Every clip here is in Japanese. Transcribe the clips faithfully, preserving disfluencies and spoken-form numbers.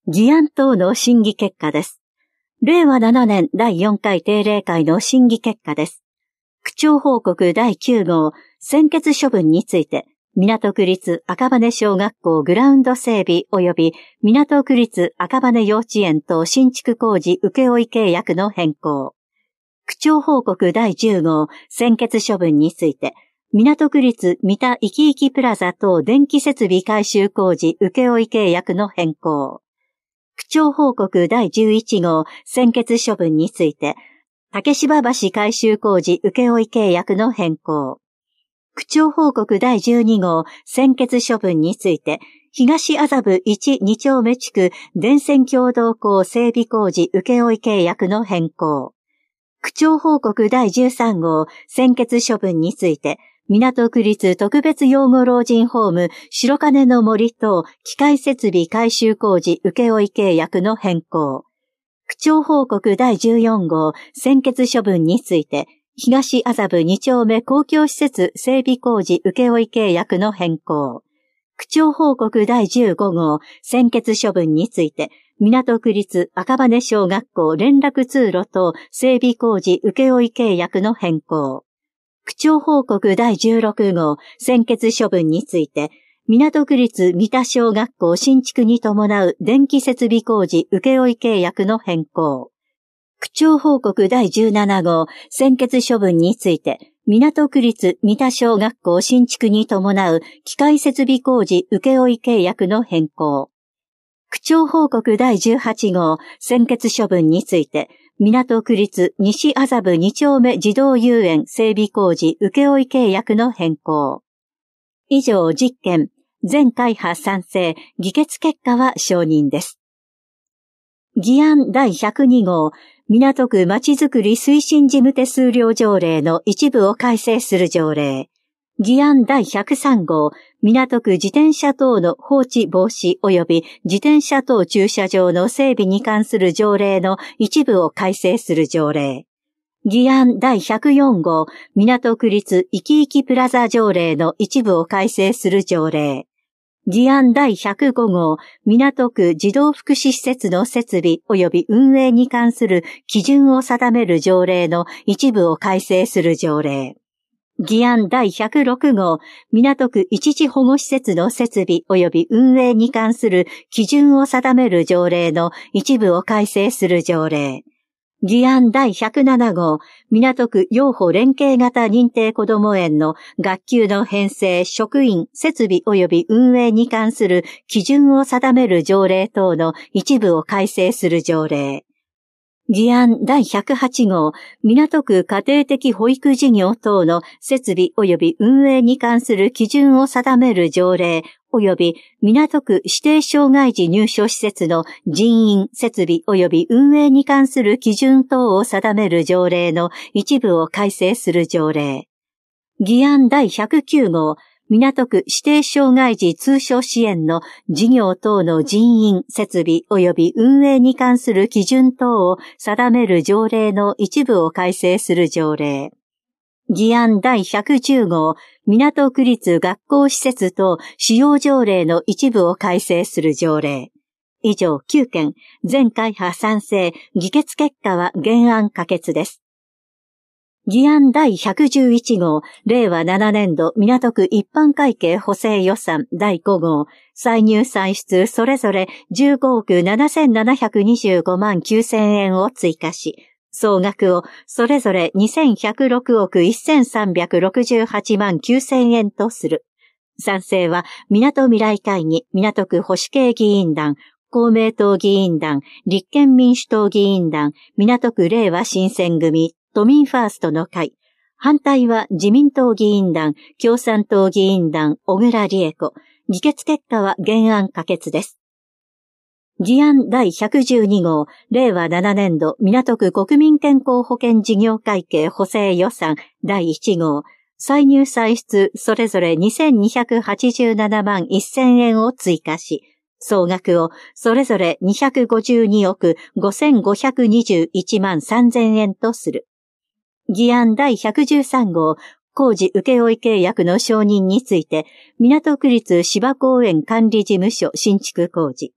議案等の審議結果です。れいわななねんだいよんかい定例会の審議結果です。区長報告だいきゅうごう、専決処分について、港区立赤羽小学校グラウンド整備及び港区立赤羽幼稚園等新築工事請負契約の変更。区長報告だいじゅうごう、専決処分について、港区立三田いきいきプラザ等電気設備改修工事請負契約の変更。区長報告だいじゅういちごう、専決処分について、竹芝橋改修工事請負契約の変更。区長報告だいじゅうにごう、専決処分について、東麻布いち、に丁目地区電線共同工整備工事請負契約の変更。区長報告だいじゅうさんごう、専決処分について、港区立特別養護老人ホーム白金の森等機械設備改修工事請負契約の変更。区長報告だいじゅうよんごう、専決処分について、東麻布に丁目公共施設整備工事請負契約の変更。区長報告だいじゅうごごう、専決処分について、港区立赤羽小学校連絡通路等整備工事請負契約の変更。区長報告だいじゅうろくごう、専決処分について、港区立三田小学校新築に伴う電気設備工事請負契約の変更。区長報告だいじゅうななごう、専決処分について、港区立三田小学校新築に伴う機械設備工事請負契約の変更。区長報告だいじゅうはちごう、専決処分について、港区立西麻布に丁目児童遊園整備工事請負契約の変更。以上じっけん、全会派賛成、議決結果は承認です。議案だいひゃくにごう、港区まちづくり推進事務手数料条例の一部を改正する条例。議案だいひゃくさんごう、港区自転車等の放置防止及び自転車等駐車場の整備に関する条例の一部を改正する条例。議案だいひゃくよんごう、港区立いきいきプラザ条例の一部を改正する条例。議案だいひゃくごごう、港区児童福祉施設の設備及び運営に関する基準を定める条例の一部を改正する条例。議案だいひゃくろくごう、港区一時保護施設の設備及び運営に関する基準を定める条例の一部を改正する条例。議案だいひゃくななごう、港区幼保連携型認定こども園の学級の編成、職員、設備及び運営に関する基準を定める条例等の一部を改正する条例。議案だいひゃくはちごう、港区家庭的保育事業等の設備及び運営に関する基準を定める条例及び港区指定障害児入所施設の人員、設備及び運営に関する基準等を定める条例の一部を改正する条例。議案だいひゃくきゅうごう、港区指定障害児通所支援の事業等の人員、設備及び運営に関する基準等を定める条例の一部を改正する条例。議案だいひゃくじゅうごう、港区立学校施設等使用条例の一部を改正する条例。以上きゅうけん、全会派賛成、議決結果は原案可決です。議案だいひゃくじゅういちごう、れいわななねんど港区一般会計補正予算だいごごう、歳入歳出それぞれじゅうごおくななせんななひゃくにじゅうごまんきゅうせんえんを追加し、総額をそれぞれにせんひゃくろくおくせんさんびゃくろくじゅうはちまんきゅうせんえんとする。賛成は、港未来会議、港区保守系議員団、公明党議員団、立憲民主党議員団、港区令和新選組、都民ファーストの会。反対は自民党議員団、共産党議員団、小倉理恵子。議決結果は原案可決です。議案だいひゃくじゅうにごう、れいわななねんど港区国民健康保険事業会計補正予算だいいちごう、歳入歳出それぞれにせんにひゃくはちじゅうななまんせんえんを追加し、総額をそれぞれにひゃくごじゅうにおくごせんごひゃくにじゅういちまんさんぜんえんとする。議案だいひゃくじゅうさんごう、工事請負契約の承認について、港区立芝公園管理事務所新築工事。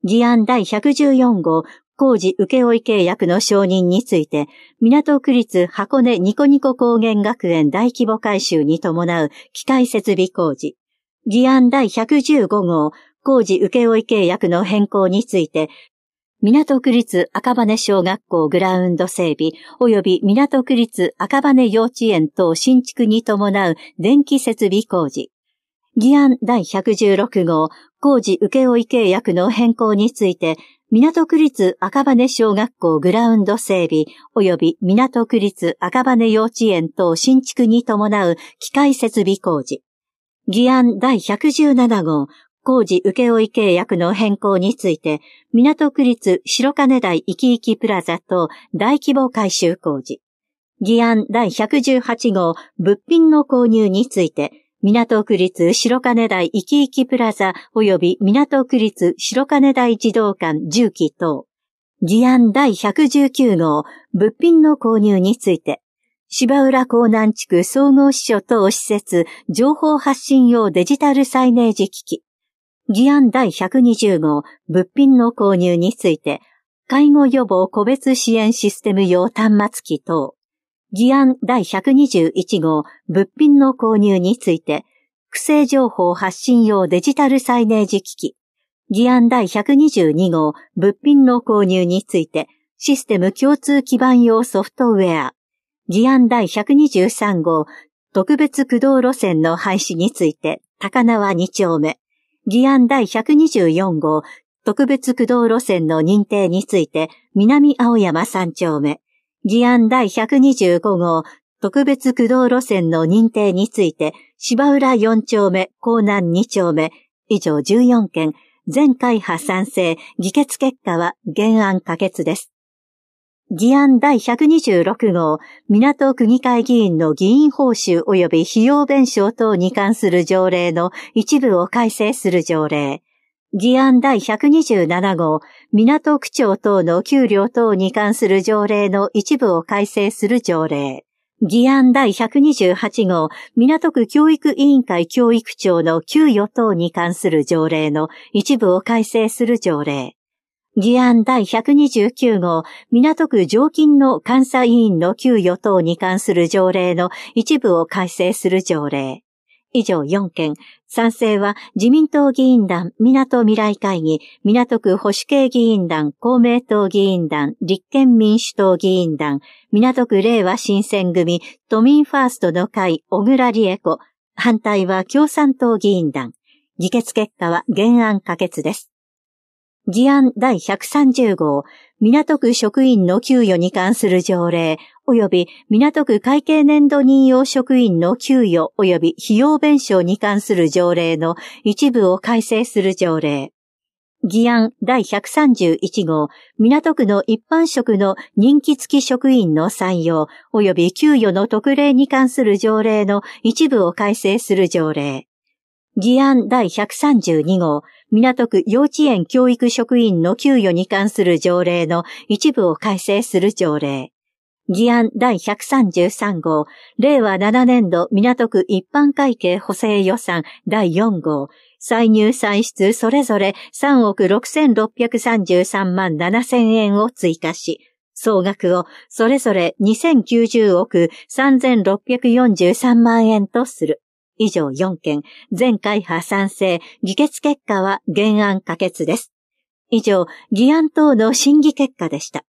議案第ひゃくじゅうよん号工事請負契約の承認について、港区立箱根ニコニコ高原学園大規模改修に伴う機械設備工事。議案第ひゃくじゅうご号工事請負契約の変更について、港区立赤羽小学校グラウンド整備及び港区立赤羽幼稚園等新築に伴う電気設備工事。議案第ひゃくじゅうろく号工事請負契約の変更について、港区立赤羽小学校グラウンド整備及び港区立赤羽幼稚園等新築に伴う機械設備工事。議案第ひゃくじゅうなな号工事請負契約の変更について、港区立白金台いきいきプラザ等大規模改修工事。議案第ひゃくじゅうはち号物品の購入について、港区立白金台いきいきプラザ及び港区立白金台児童館じゅうき等。議案第ひゃくじゅうきゅう号物品の購入について、芝浦港南地区総合支所等施設情報発信用デジタルサイネージ機器。議案第ひゃくにじゅう号物品の購入について、介護予防個別支援システム用端末機等。議案第ひゃくにじゅういち号物品の購入について、区政情報発信用デジタルサイネージ機器。議案第ひゃくにじゅうに号物品の購入について、システム共通基盤用ソフトウェア。議案第ひゃくにじゅうさん号特別駆動路線の廃止について、高輪に丁目。議案第ひゃくにじゅうよん号特別駆動路線の認定について、南青山さん丁目。議案第ひゃくにじゅうご号特別駆動路線の認定について、芝浦よん丁目、港南に丁目。以上じゅうよん件、全会派賛成、議決結果は原案可決です。議案第ひゃくにじゅうろく号港区議会議員の議員報酬及び費用弁償等に関する条例の一部を改正する条例。議案第ひゃくにじゅうなな号港区長等の給料等に関する条例の一部を改正する条例。議案第ひゃくにじゅうはち号港区教育委員会教育長の給与等に関する条例の一部を改正する条例。議案第ひゃくにじゅうきゅう号港区常勤の監査委員の給与等に関する条例の一部を改正する条例。以上よん件、賛成は自民党議員団、港未来会議、港区保守系議員団、公明党議員団、立憲民主党議員団、港区令和新選組、都民ファーストの会、小倉理恵子、反対は共産党議員団。議決結果は原案可決です。議案第ひゃくさんじゅう号港区職員の給与に関する条例及び港区会計年度任用職員の給与及び費用弁償に関する条例の一部を改正する条例。議案第ひゃくさんじゅういち号港区の一般職の任期付き職員の採用及び給与の特例に関する条例の一部を改正する条例。議案第ひゃくさんじゅうに号港区幼稚園教育職員の給与に関する条例の一部を改正する条例。議案第ひゃくさんじゅうさん号令和なな年度港区一般会計補正予算だいよん号歳入歳出それぞれさんおくろくせんろっぴゃくさんじゅうさん万ななせん円を追加し、総額をそれぞれにせんきゅうじゅうおくさんぜんろっぴゃくよんじゅうさん万円とする。以上よん件、全会派賛成、議決結果は原案可決です。以上、議案等の審議結果でした。